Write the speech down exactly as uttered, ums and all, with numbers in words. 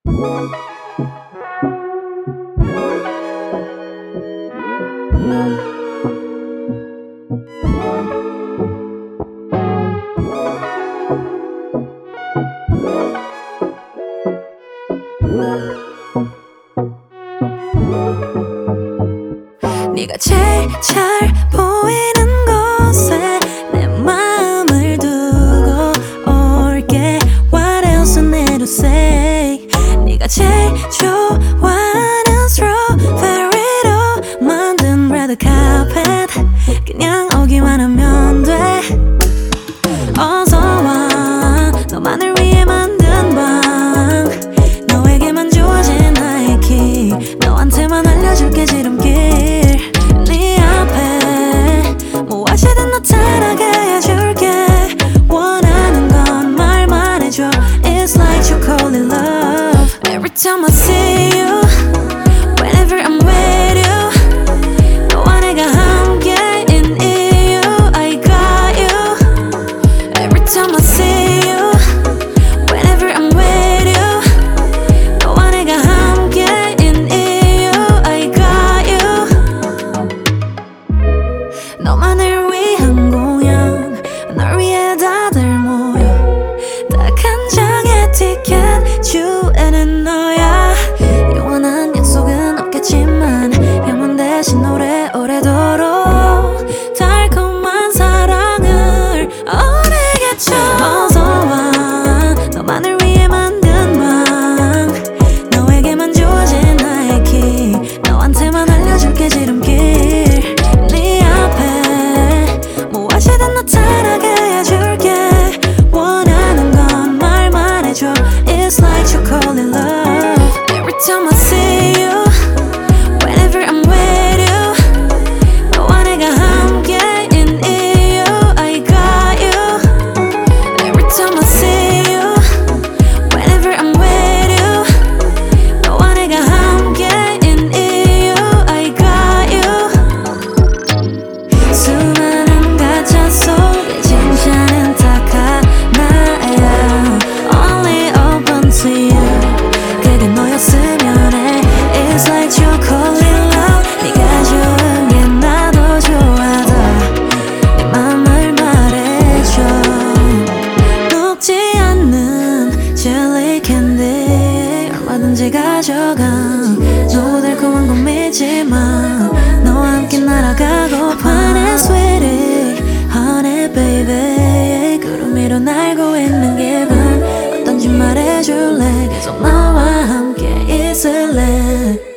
네가 제일 잘 보이는 곳에 내 마음을 두고 올게. What else I need to say. 네가 제일 좋아하는 스트로베리로 만든 레드 카펫 그냥 오기만 하면 돼. 어서와 너만을 위해 만든 방 너에게만 주어진 나의 키 너한테만 알려줄게 지름길 네 앞에 무엇이든 나타나게 해줄게 원하는 건 말만 해줘 It's like chocolate love Every time I see you Whenever I'm with you 너와 내가 함께인 이유 I got you Every time I see you Whenever I'm with you 너와 내가 함께인 이유 I got you 너만을 위한 공연 널 위해 다들 모여 딱 한 장의 티켓 주에는 너야 영원한 약속은 없겠지만 영원 대신 오래오래도록 달콤한 사랑을 오래겠죠 어서와 너만을 위해 만든 방 너에게만 주어진 나의 키 너한테만 알려줄게 지름길 네 앞에 무엇이든 나타나게 해줄게 원하는 건 말만 해줘 It's like chocolate love Every time I see you Whenever I'm with you 너와 내가 함께인 이유 I got you Every time I see you Whenever I'm with you 너와 내가 함께인 이유 I got you 수많은 가짜 속에 진짜는 딱 하나야 Only open to you 그게 너였으면 해 It's like chocolate love 네가 좋은 게 나도 좋아서 내 맘을 말해줘 녹지 않는 젤리 캔디 얼마든지 가져가 너무 달콤한 건 믿지마 너와 함께 날아가고파 Honey sweetie honey baby 구름 위로 날고 있는 기분 어떤지 말해줄래 계속 너와 함께 있을래